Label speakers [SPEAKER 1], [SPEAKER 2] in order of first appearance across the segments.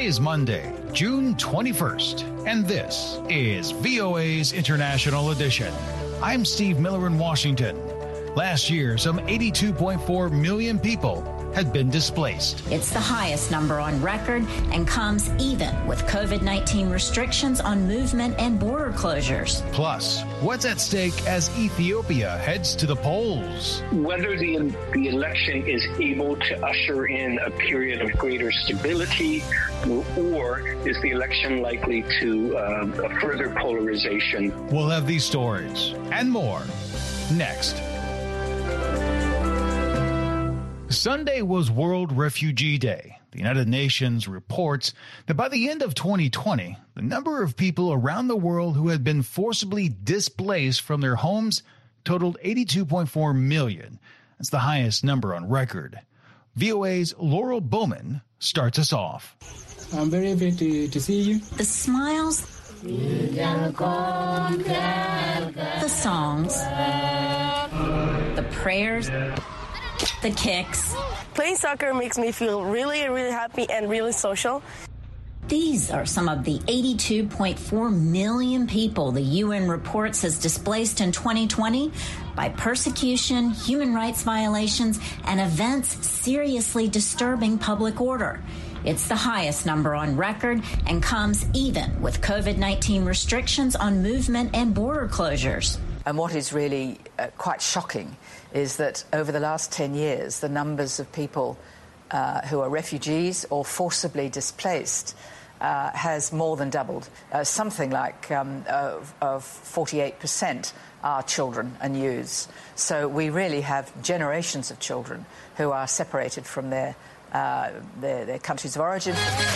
[SPEAKER 1] is Monday, June 21st, and this is VOA's International Edition. I'm Steve Miller in Washington. Last year, some 82.4 million people had been displaced.
[SPEAKER 2] It's the highest number on record and comes even with COVID-19 restrictions on movement and border closures.
[SPEAKER 1] Plus, what's at stake as Ethiopia heads to the polls?
[SPEAKER 3] Whether the election is able to usher in a period of greater stability, or is the election likely to a further polarization?
[SPEAKER 1] We'll have these stories and more next. Sunday was World Refugee Day. The United Nations reports that by the end of 2020, the number of people around the world who had been forcibly displaced from their homes totaled 82.4 million. That's the highest number on record. VOA's Laurel Bowman starts us off.
[SPEAKER 4] I'm very happy to see you.
[SPEAKER 2] The smiles, the songs, the prayers, the kicks.
[SPEAKER 5] Playing soccer makes me feel really, really happy and really social.
[SPEAKER 2] These are some of the 82.4 million people the UN reports has displaced in 2020 by persecution, human rights violations, and events seriously disturbing public order. It's the highest number on record and comes even with COVID-19 restrictions on movement and border closures.
[SPEAKER 6] And what is really quite shocking is that over the last 10 years, the numbers of people who are refugees or forcibly displaced has more than doubled. Something like of 48% are children and youths. So we really have generations of children who are separated from their countries of origin.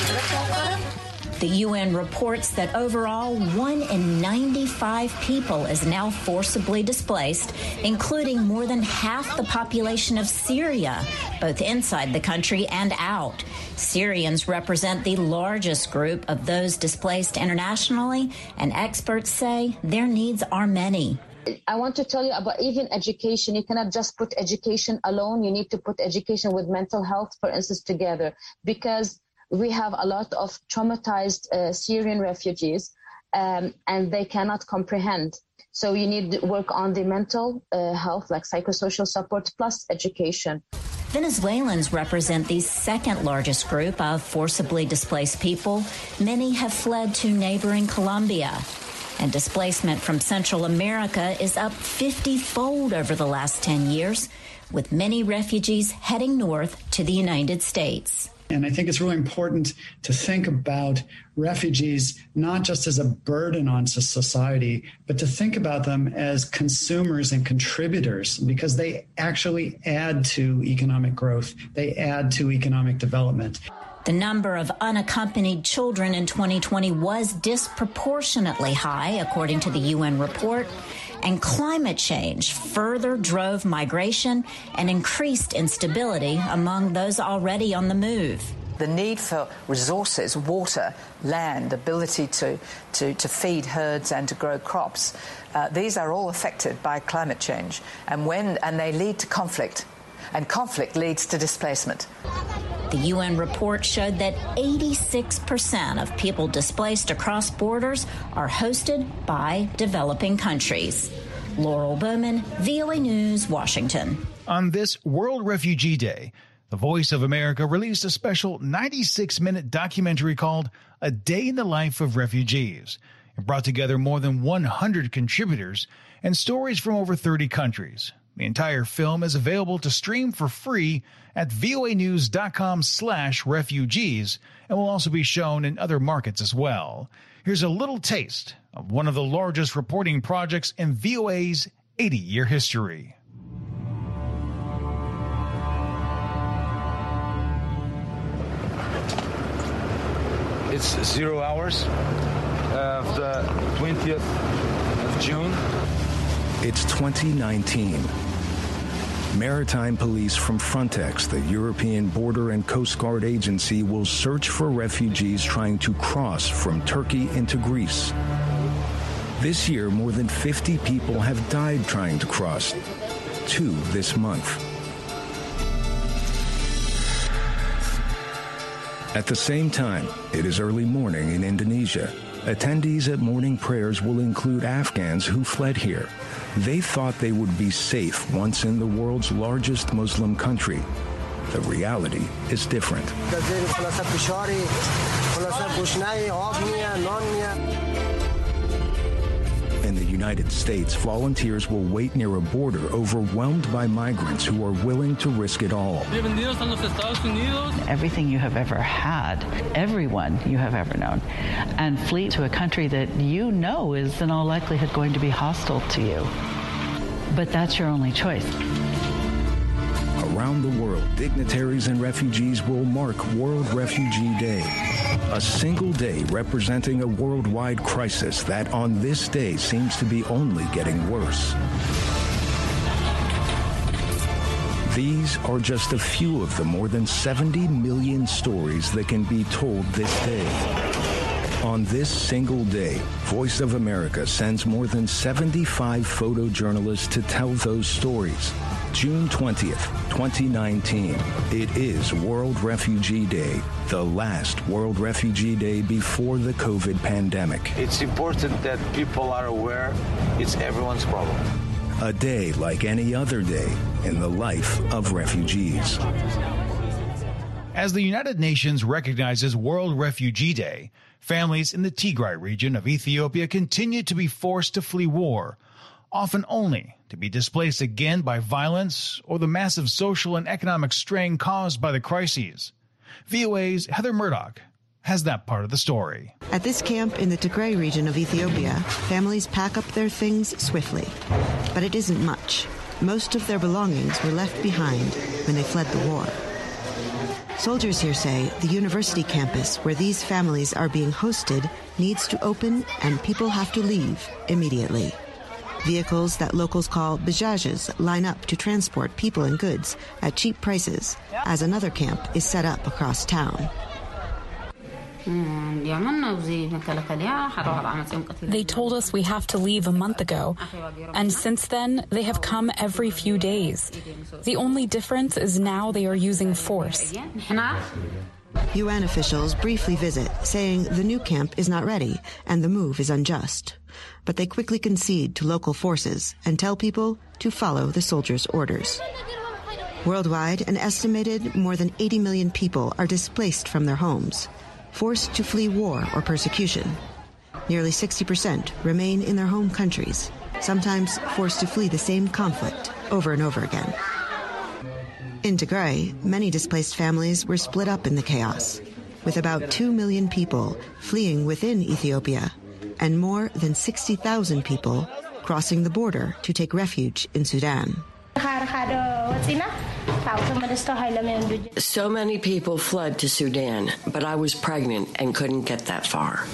[SPEAKER 2] The UN reports that overall 1 in 95 people is now forcibly displaced, including more than half the population of Syria, both inside the country and out. Syrians represent the largest group of those displaced internationally, and experts say their needs are many.
[SPEAKER 7] I want to tell you about even education. You cannot just put education alone. You need to put education with mental health, for instance, together, because we have a lot of traumatized Syrian refugees and they cannot comprehend. So you need to work on the mental health, like psychosocial support plus education.
[SPEAKER 2] Venezuelans represent the second largest group of forcibly displaced people. Many have fled to neighboring Colombia. And displacement from Central America is up 50-fold over the last 10 years, with many refugees heading north to the United States.
[SPEAKER 4] And I think it's really important to think about refugees not just as a burden on society, but to think about them as consumers and contributors, because they actually add to economic growth. They add to economic development.
[SPEAKER 2] The number of unaccompanied children in 2020 was disproportionately high, according to the UN report, and climate change further drove migration and increased instability among those already on the move.
[SPEAKER 6] The need for resources, water, land, ability to feed herds and to grow crops, these are all affected by climate change, and they lead to conflict, and conflict leads to displacement.
[SPEAKER 2] The UN report showed that 86% of people displaced across borders are hosted by developing countries. Laurel Bowman, VOA News, Washington.
[SPEAKER 1] On this World Refugee Day, the Voice of America released a special 96-minute documentary called A Day in the Life of Refugees. It brought together more than 100 contributors and stories from over 30 countries. The entire film is available to stream for free at voanews.com/refugees and will also be shown in other markets as well. Here's a little taste of one of the largest reporting projects in VOA's 80-year history.
[SPEAKER 8] It's 0 hours of the 20th of June.
[SPEAKER 9] It's 2019. Maritime police from Frontex, the European Border and Coast Guard Agency, will search for refugees trying to cross from Turkey into Greece. This year, more than 50 people have died trying to cross. 2 this month. At the same time, it is early morning in Indonesia. Attendees at morning prayers will include Afghans who fled here. They thought they would be safe once in the world's largest Muslim country. The reality is different. In the United States, volunteers will wait near a border overwhelmed by migrants who are willing to risk it all.
[SPEAKER 10] Everything you have ever had, everyone you have ever known, and flee to a country that you know is in all likelihood going to be hostile to you. But that's your only choice.
[SPEAKER 9] Around the world, dignitaries and refugees will mark World Refugee Day, a single day representing a worldwide crisis that on this day seems to be only getting worse. These are just a few of the more than 70 million stories that can be told this day. On this single day, Voice of America sends more than 75 photojournalists to tell those stories. June 20th, 2019. It is World Refugee Day, the last World Refugee Day before the COVID pandemic.
[SPEAKER 8] It's important that people are aware it's everyone's problem.
[SPEAKER 9] A day like any other day in the life of refugees.
[SPEAKER 1] As the United Nations recognizes World Refugee Day, families in the Tigray region of Ethiopia continue to be forced to flee war, often only to be displaced again by violence or the massive social and economic strain caused by the crises. VOA's Heather Murdoch has that part of the story.
[SPEAKER 11] At this camp in the Tigray region of Ethiopia, families pack up their things swiftly. But it isn't much. Most of their belongings were left behind when they fled the war. Soldiers here say the university campus where these families are being hosted needs to open and people have to leave immediately. Vehicles that locals call bajajes line up to transport people and goods at cheap prices as another camp is set up across town.
[SPEAKER 12] They told us we have to leave a month ago, and since then they have come every few days. The only difference is now they are using force.
[SPEAKER 11] UN officials briefly visit, saying the new camp is not ready and the move is unjust. But they quickly concede to local forces and tell people to follow the soldiers' orders. Worldwide, an estimated more than 80 million people are displaced from their homes, forced to flee war or persecution. Nearly 60% remain in their home countries, sometimes forced to flee the same conflict over and over again. In Tigray, many displaced families were split up in the chaos, with about 2 million people fleeing within Ethiopia and more than 60,000 people crossing the border to take refuge in Sudan.
[SPEAKER 13] So many people fled to Sudan, but I was pregnant and couldn't get that far.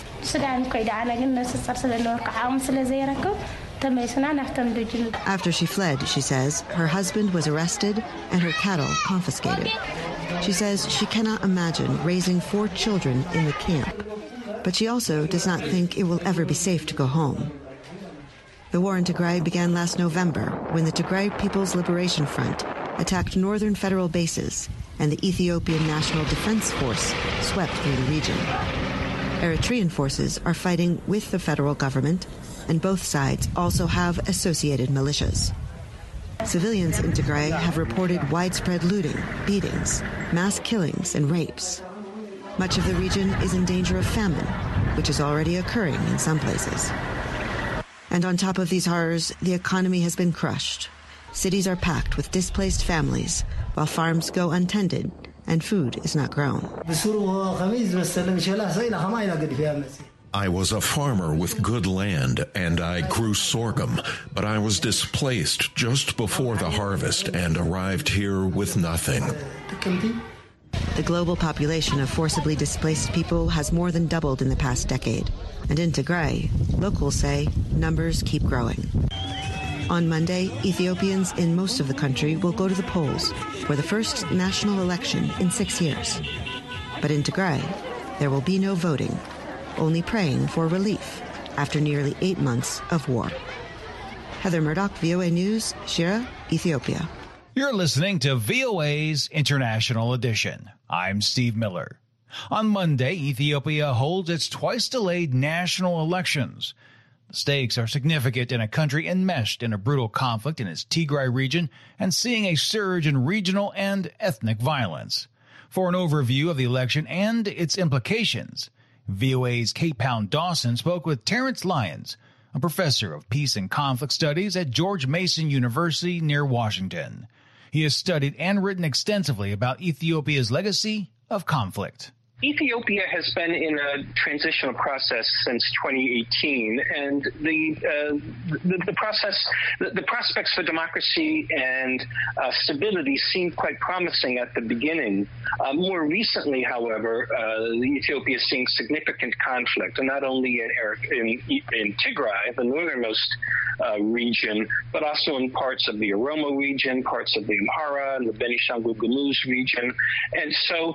[SPEAKER 11] After she fled, she says, her husband was arrested and her cattle confiscated. She says she cannot imagine raising 4 children in the camp, but she also does not think it will ever be safe to go home. The war in Tigray began last November when the Tigray People's Liberation Front attacked northern federal bases and the Ethiopian National Defense Force swept through the region. Eritrean forces are fighting with the federal government, and both sides also have associated militias. Civilians in Tigray have reported widespread looting, beatings, mass killings, and rapes. Much of the region is in danger of famine, which is already occurring in some places. And on top of these horrors, the economy has been crushed. Cities are packed with displaced families, while farms go untended and food is not grown.
[SPEAKER 14] I was a farmer with good land, and I grew sorghum, but I was displaced just before the harvest and arrived here with nothing.
[SPEAKER 11] The global population of forcibly displaced people has more than doubled in the past decade. And in Tigray, locals say numbers keep growing. On Monday, Ethiopians in most of the country will go to the polls for the first national election in 6 years. But in Tigray, there will be no voting, only praying for relief after nearly 8 months of war. Heather Murdoch, VOA News, Shira, Ethiopia.
[SPEAKER 1] You're listening to VOA's International Edition. I'm Steve Miller. On Monday, Ethiopia holds its twice-delayed national elections. The stakes are significant in a country enmeshed in a brutal conflict in its Tigray region and seeing a surge in regional and ethnic violence. For an overview of the election and its implications, VOA's Kate Pound Dawson spoke with Terrence Lyons, a professor of peace and conflict studies at George Mason University near Washington. He has studied and written extensively about Ethiopia's legacy of conflict.
[SPEAKER 3] Ethiopia has been in a transitional process since 2018, and the prospects for democracy and stability seemed quite promising at the beginning. More recently, however, Ethiopia is seeing significant conflict, and not only in Tigray, the northernmost region, but also in parts of the Oromo region, parts of the Amhara and the Benishangul Gumuz region. And so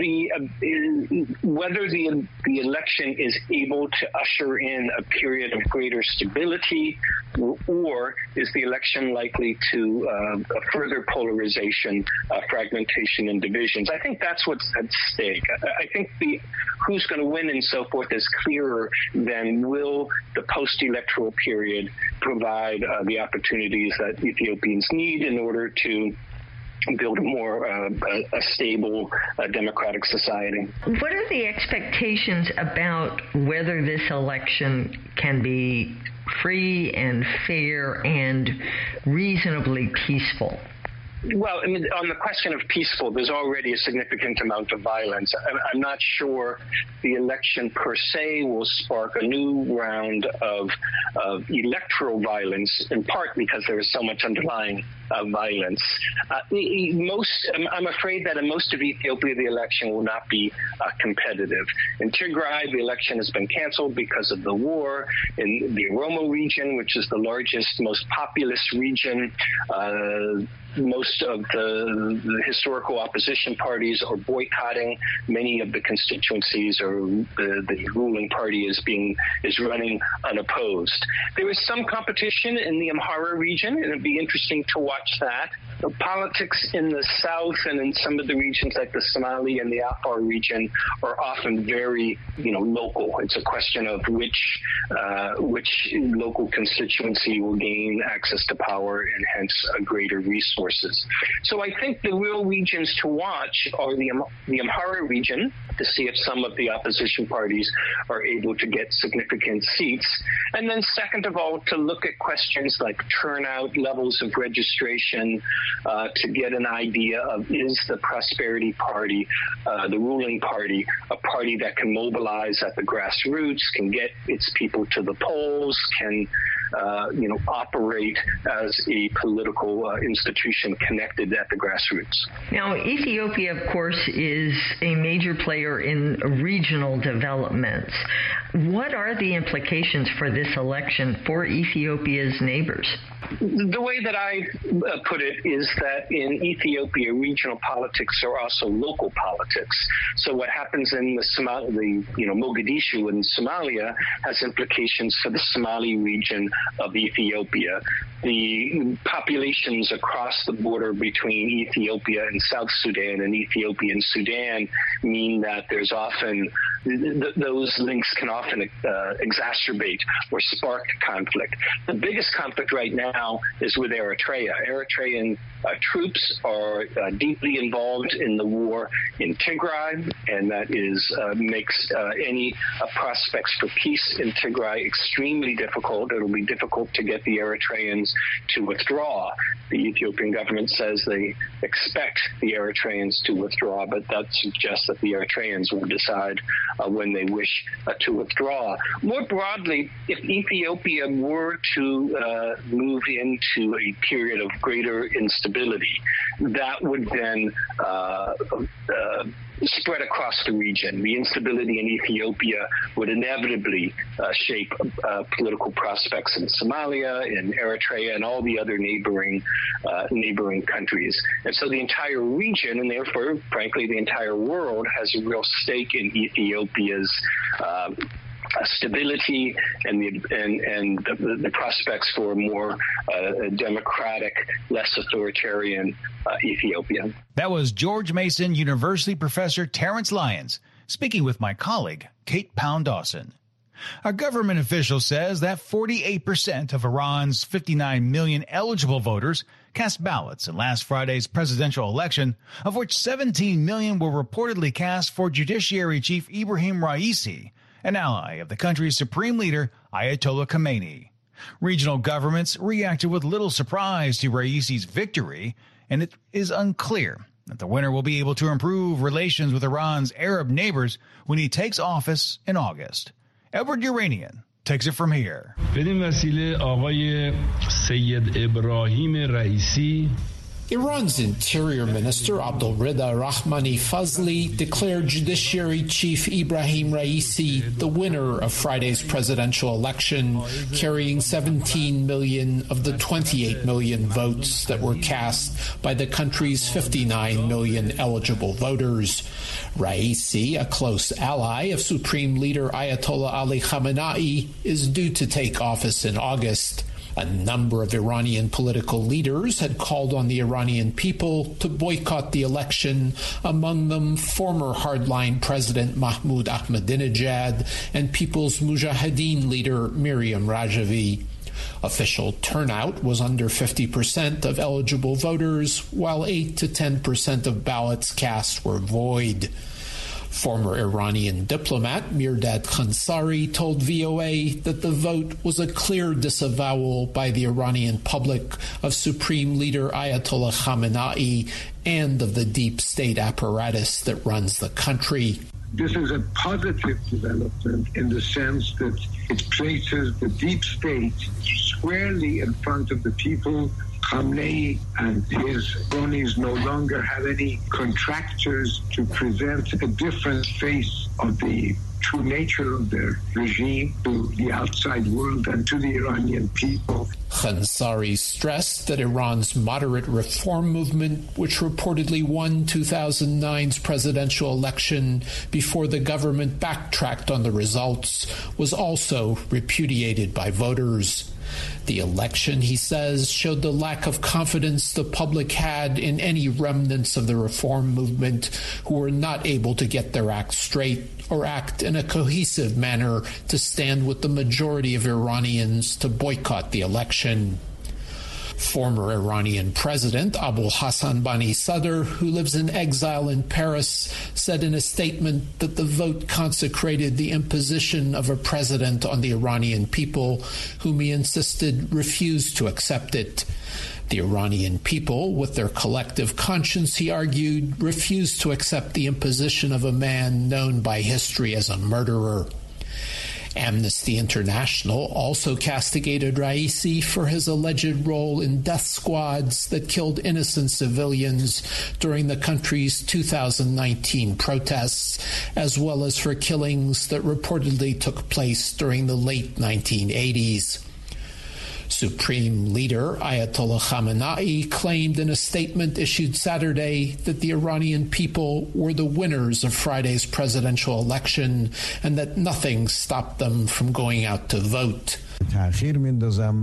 [SPEAKER 3] whether the election is able to usher in a period of greater stability, or is the election likely to further polarization, fragmentation, and divisions, I think that's what's at stake. I think who's going to win and so forth is clearer than will the post-electoral period provide the opportunities that Ethiopians need in order to build a more a stable democratic society.
[SPEAKER 15] What are the expectations about whether this election can be free and fair and reasonably peaceful?
[SPEAKER 3] Well, I mean, on the question of peaceful, there's already a significant amount of violence. I'm not sure the election per se will spark a new round of electoral violence, in part because there is so much underlying violence. I'm afraid that in most of Ethiopia, the election will not be competitive. In Tigray, the election has been canceled because of the war. In the Oromo region, which is the largest, most populous region, most of the historical opposition parties are boycotting many of the constituencies, or the ruling party is running unopposed. There is some competition in the Amhara region, and it'd be interesting to watch that. The politics in the south and in some of the regions like the Somali and the Afar region are often very, local. It's a question of which local constituency will gain access to power and hence greater resources. So I think the real regions to watch are the Amhara region, to see if some of the opposition parties are able to get significant seats. And then second of all, to look at questions like turnout, levels of registration, to get an idea of, is the Prosperity Party, the ruling party, a party that can mobilize at the grassroots, can get its people to the polls, can operate as a political institution connected at the grassroots.
[SPEAKER 15] Now, Ethiopia, of course, is a major player in regional developments. What are the implications for this election for Ethiopia's neighbors?
[SPEAKER 3] The way that I put it is that in Ethiopia, regional politics are also local politics. So what happens in Mogadishu in Somalia has implications for the Somali region of Ethiopia. The populations across the border between Ethiopia and South Sudan and Ethiopia and Sudan mean that there's often those links can often exacerbate or spark conflict. The biggest conflict right now is with Eritrea. Eritrean troops are deeply involved in the war in Tigray, and that makes any prospects for peace in Tigray extremely difficult. It'll be difficult to get the Eritreans to withdraw. The Ethiopian government says they expect the Eritreans to withdraw, but that suggests that the Eritreans will decide when they wish to withdraw. More broadly, if Ethiopia were to move into a period of greater instability, that would then spread across the region. The instability in Ethiopia would inevitably shape political prospects in Somalia, in Eritrea, and all the other neighboring countries. And so the entire region, and therefore, frankly, the entire world, has a real stake in Ethiopia's stability and the prospects for a more democratic, less authoritarian Ethiopia.
[SPEAKER 1] That was George Mason University professor Terrence Lyons speaking with my colleague, Kate Pound-Dawson. A government official says that 48% of Iran's 59 million eligible voters cast ballots in last Friday's presidential election, of which 17 million were reportedly cast for Judiciary Chief Ibrahim Raisi, an ally of the country's supreme leader, Ayatollah Khamenei. Regional governments reacted with little surprise to Raisi's victory, and it is unclear that the winner will be able to improve relations with Iran's Arab neighbors when he takes office in August. Edward Uranian takes it from here.
[SPEAKER 16] Iran's Interior Minister Abdulrida Rahmani Fazli declared Judiciary Chief Ibrahim Raisi the winner of Friday's presidential election, carrying 17 million of the 28 million votes that were cast by the country's 59 million eligible voters. Raisi, a close ally of Supreme Leader Ayatollah Ali Khamenei, is due to take office in August. A number of Iranian political leaders had called on the Iranian people to boycott the election, among them former hardline President Mahmoud Ahmadinejad and People's Mujahideen leader Miriam Rajavi. Official turnout was under 50% of eligible voters, while 8 to 10% of ballots cast were void. Former Iranian diplomat Mirdad Khansari told VOA that the vote was a clear disavowal by the Iranian public of Supreme Leader Ayatollah Khamenei and of the deep state apparatus that runs the country.
[SPEAKER 17] This is a positive development in the sense that it places the deep state squarely in front of the people. Khamenei and his cronies no longer have any contractors to present a different face of the true nature of their regime to the outside world and to the Iranian people.
[SPEAKER 16] Khansari stressed that Iran's moderate reform movement, which reportedly won 2009's presidential election before the government backtracked on the results, was also repudiated by voters. The election, he says, showed the lack of confidence the public had in any remnants of the reform movement who were not able to get their act straight or act in a cohesive manner to stand with the majority of Iranians to boycott the election. Former Iranian President Abul Hassan Bani Sadr, who lives in exile in Paris, said in a statement that the vote consecrated the imposition of a president on the Iranian people, whom he insisted refused to accept it. The Iranian people, with their collective conscience, he argued, refused to accept the imposition of a man known by history as a murderer. Amnesty International also castigated Raisi for his alleged role in death squads that killed innocent civilians during the country's 2019 protests, as well as for killings that reportedly took place during the late 1980s. Supreme Leader Ayatollah Khamenei claimed in a statement issued Saturday that the Iranian people were the winners of Friday's presidential election and that nothing stopped them from going out to vote. Outgoing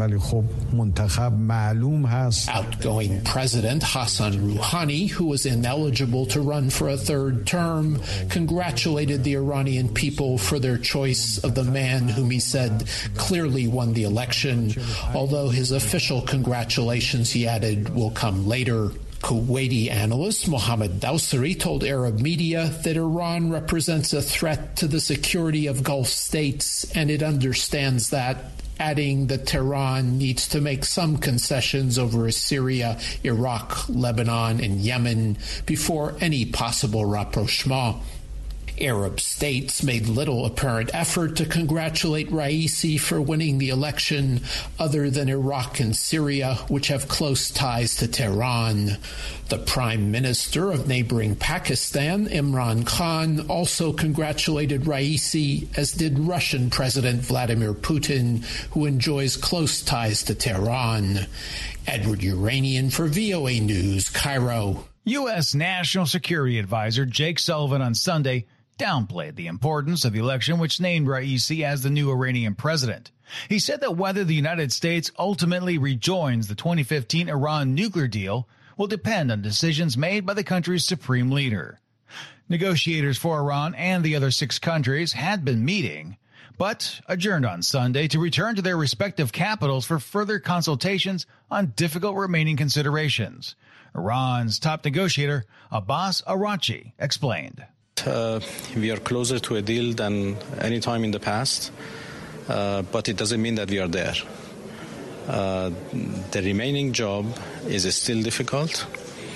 [SPEAKER 16] President Hassan Rouhani, who was ineligible to run for a third term, congratulated the Iranian people for their choice of the man whom he said clearly won the election, although his official congratulations, he added, will come later. Kuwaiti analyst Mohammed Dawsari told Arab media that Iran represents a threat to the security of Gulf states, and it understands that, adding that Tehran needs to make some concessions over Syria, Iraq, Lebanon, and Yemen before any possible rapprochement. Arab states made little apparent effort to congratulate Raisi for winning the election, other than Iraq and Syria, which have close ties to Tehran. The Prime Minister of neighboring Pakistan, Imran Khan, also congratulated Raisi, as did Russian President Vladimir Putin, who enjoys close ties to Tehran. Edward Uranian for VOA News, Cairo.
[SPEAKER 1] U.S. National Security Advisor Jake Sullivan on Sunday downplayed the importance of the election which named Raisi as the new Iranian president. He said that whether the United States ultimately rejoins the 2015 Iran nuclear deal will depend on decisions made by the country's supreme leader. Negotiators for Iran and the other 6 countries had been meeting, but adjourned on Sunday to return to their respective capitals for further consultations on difficult remaining considerations. Iran's top negotiator, Abbas Araghchi, explained.
[SPEAKER 18] We are closer to a deal than any time in the past, but it doesn't mean that we are there. The remaining job is still difficult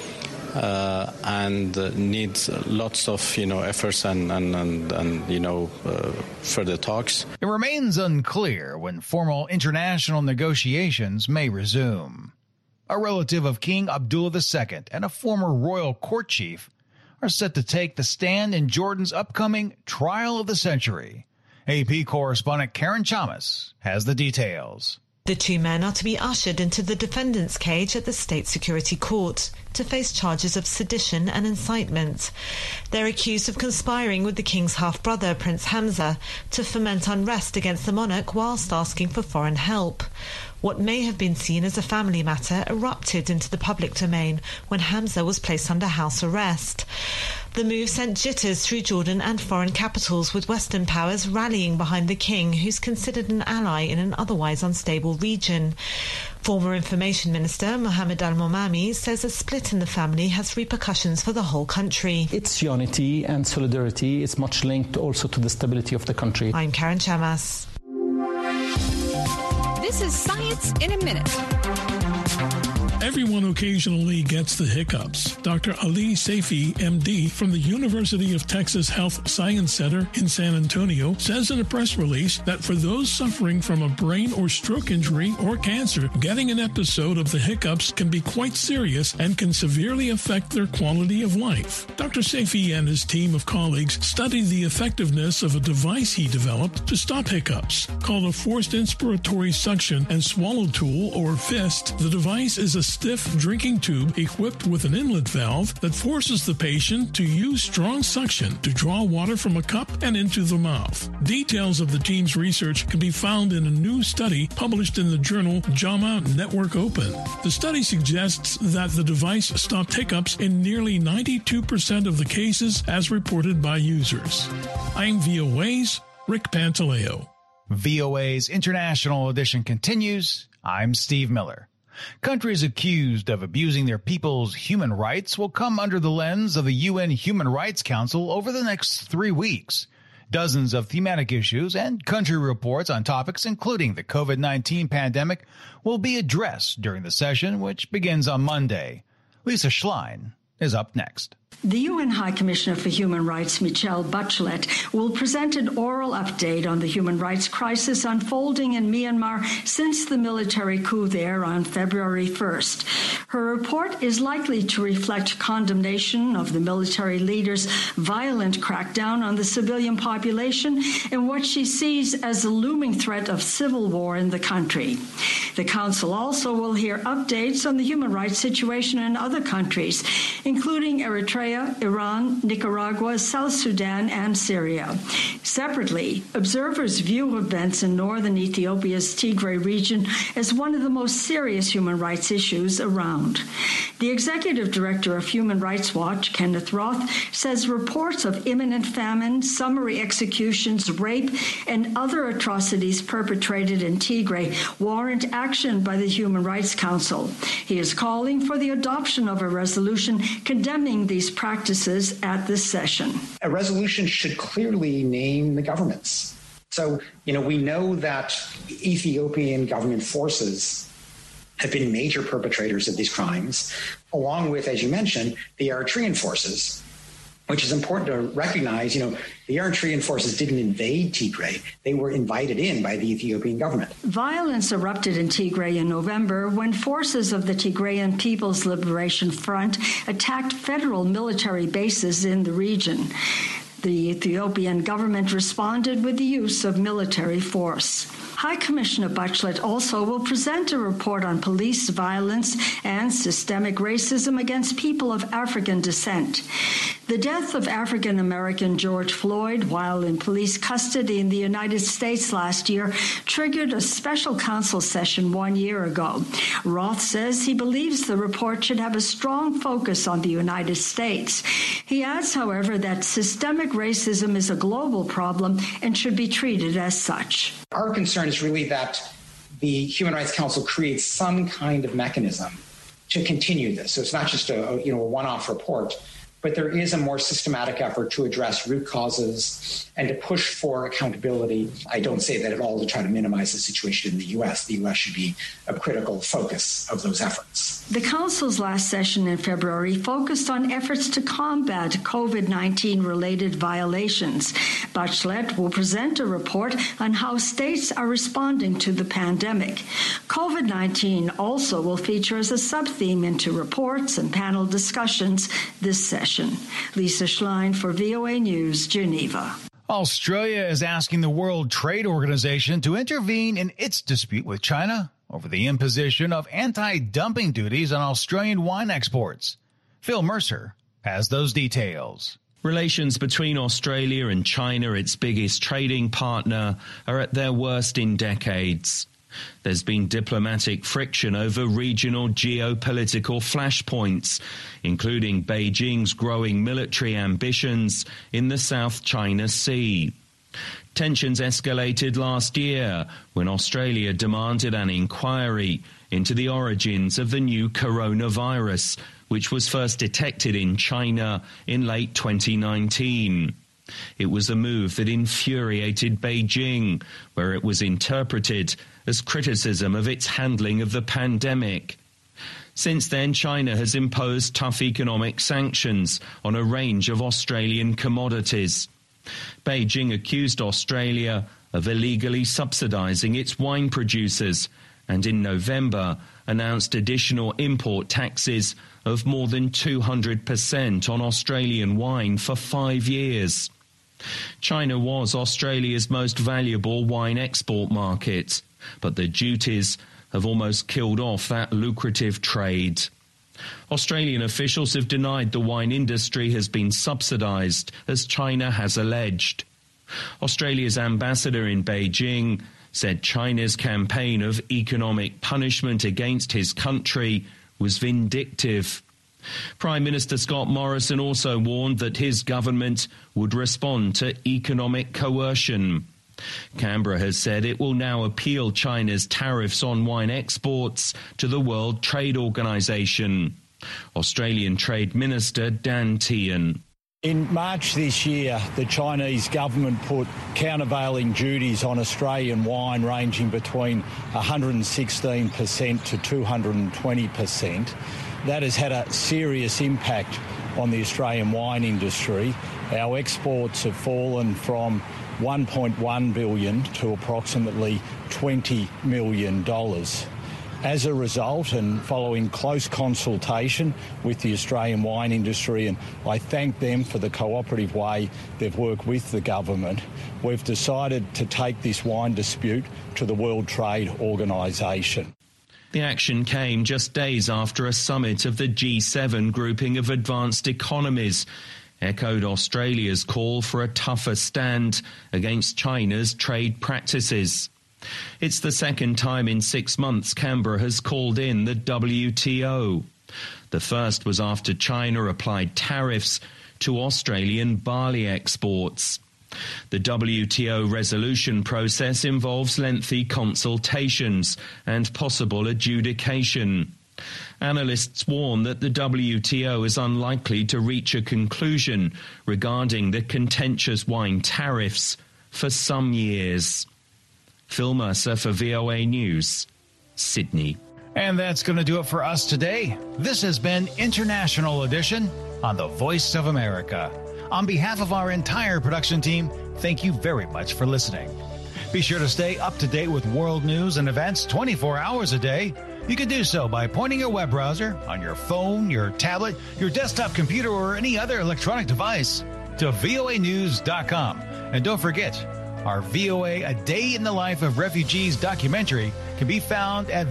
[SPEAKER 18] and needs lots of efforts and further talks.
[SPEAKER 1] It remains unclear when formal international negotiations may resume. A relative of King Abdullah II and a former royal court chief are set to take the stand in Jordan's upcoming trial of the century. AP correspondent Karen Chamas has the details.
[SPEAKER 19] The 2 men are to be ushered into the defendant's cage at the State Security Court to face charges of sedition and incitement. They're accused of conspiring with the king's half-brother, Prince Hamza, to foment unrest against the monarch whilst asking for foreign help. What may have been seen as a family matter erupted into the public domain when Hamza was placed under house arrest. The move sent jitters through Jordan and foreign capitals, with Western powers rallying behind the king, who's considered an ally in an otherwise unstable region. Former Information Minister Mohammed Al-Momami says a split in the family has repercussions for the whole country.
[SPEAKER 20] It's unity and solidarity. It's much linked also to the stability of the country.
[SPEAKER 19] I'm Karen Chamas.
[SPEAKER 21] This is Science in a Minute.
[SPEAKER 22] Everyone occasionally gets the hiccups. Dr. Ali Saifi, MD, from the University of Texas Health Science Center in San Antonio, says in a press release that for those suffering from a brain or stroke injury or cancer, getting an episode of the hiccups can be quite serious and can severely affect their quality of life. Dr. Saifi and his team of colleagues studied the effectiveness of a device he developed to stop hiccups. Called a Forced Inspiratory Suction and Swallow Tool, or FIST, the device is a stiff drinking tube equipped with an inlet valve that forces the patient to use strong suction to draw water from a cup and into the mouth. Details of the team's research can be found in a new study published in the journal JAMA Network Open. The study suggests that the device stopped hiccups in nearly 92% of the cases as reported by users. I'm VOA's Rick Pantaleo.
[SPEAKER 1] VOA's International Edition continues. I'm Steve Miller. Countries accused of abusing their people's human rights will come under the lens of the UN Human Rights Council over the next 3 weeks. Dozens of thematic issues and country reports on topics including the COVID-19 pandemic will be addressed during the session, which begins on Monday. Lisa Schlein is up next.
[SPEAKER 23] The UN High Commissioner for Human Rights, Michelle Bachelet, will present an oral update on the human rights crisis unfolding in Myanmar since the military coup there on February 1st. Her report is likely to reflect condemnation of the military leader's violent crackdown on the civilian population and what she sees as a looming threat of civil war in the country. The Council also will hear updates on the human rights situation in other countries, including Eritrea, Iran, Nicaragua, South Sudan, and Syria. Separately, observers view events in northern Ethiopia's Tigray region as one of the most serious human rights issues around. The executive director of Human Rights Watch, Kenneth Roth, says reports of imminent famine, summary executions, rape, and other atrocities perpetrated in Tigray warrant action by the Human Rights Council. He is calling for the adoption of a resolution condemning these practices at this session.
[SPEAKER 24] A resolution should clearly name the governments. So, we know that Ethiopian government forces have been major perpetrators of these crimes, along with, as you mentioned, the Eritrean forces, which is important to recognize. The Eritrean forces didn't invade Tigray. They were invited in by the Ethiopian government.
[SPEAKER 23] Violence erupted in Tigray in November when forces of the Tigrayan People's Liberation Front attacked federal military bases in the region. The Ethiopian government responded with the use of military force. High Commissioner Bachelet also will present a report on police violence and systemic racism against people of African descent. The death of African-American George Floyd while in police custody in the United States last year triggered a special counsel session 1 year ago. Roth says he believes the report should have a strong focus on the United States. He adds, however, that systemic racism is a global problem and should be treated as such.
[SPEAKER 24] Our concern is really that the Human Rights Council creates some kind of mechanism to continue this. So it's not just a one-off report, but there is a more systematic effort to address root causes and to push for accountability. I don't say that at all to try to minimize the situation in the U.S. The U.S. should be a critical focus of those efforts.
[SPEAKER 23] The Council's last session in February focused on efforts to combat COVID-19 related violations. Bachelet will present a report on how states are responding to the pandemic. COVID-19 also will feature as a sub-theme into reports and panel discussions this session. Lisa Schlein for VOA News, Geneva.
[SPEAKER 1] Australia is asking the World Trade Organization to intervene in its dispute with China over the imposition of anti-dumping duties on Australian wine exports. Phil Mercer has those details.
[SPEAKER 4] Relations between Australia and China, its biggest trading partner, are at their worst in decades. There's been diplomatic friction over regional geopolitical flashpoints, including Beijing's growing military ambitions in the South China Sea. Tensions escalated last year when Australia demanded an inquiry into the origins of the new coronavirus, which was first detected in China in late 2019. It was a move that infuriated Beijing, where it was interpreted as criticism of its handling of the pandemic. Since then, China has imposed tough economic sanctions on a range of Australian commodities. Beijing accused Australia of illegally subsidising its wine producers and in November announced additional import taxes of more than 200% on Australian wine for 5 years. China was Australia's most valuable wine export market, but the duties have almost killed off that lucrative trade. Australian officials have denied the wine industry has been subsidised, as China has alleged. Australia's ambassador in Beijing said China's campaign of economic punishment against his country was vindictive. Prime Minister Scott Morrison also warned that his government would respond to economic coercion. Canberra has said it will now appeal China's tariffs on wine exports to the World Trade Organization. Australian Trade Minister Dan Tehan.
[SPEAKER 5] In March this year, the Chinese government put countervailing duties on Australian wine ranging between 116% to 220%. That has had a serious impact on the Australian wine industry. Our exports have fallen from $1.1 billion to approximately $20 million. As a result, and following close consultation with the Australian wine industry, and I thank them for the cooperative way they've worked with the government, we've decided to take this wine dispute to the World Trade Organisation.
[SPEAKER 4] The action came just days after a summit of the G7 grouping of advanced economies echoed Australia's call for a tougher stand against China's trade practices. It's the second time in 6 months Canberra has called in the WTO. The first was after China applied tariffs to Australian barley exports. The WTO resolution process involves lengthy consultations and possible adjudication. Analysts warn that the WTO is unlikely to reach a conclusion regarding the contentious wine tariffs for some years. Phil Mercer for VOA News, Sydney.
[SPEAKER 1] And that's going to do it for us today. This has been International Edition on the Voice of America. On behalf of our entire production team, thank you very much for listening. Be sure to stay up to date with world news and events 24 hours a day. You can do so by pointing your web browser on your phone, your tablet, your desktop computer, or any other electronic device to voanews.com. And don't forget, our VOA A Day in the Life of Refugees documentary can be found at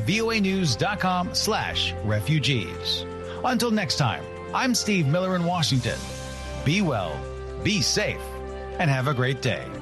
[SPEAKER 1] voanews.com/refugees. Until next time, I'm Steve Miller in Washington. Be well, be safe, and have a great day.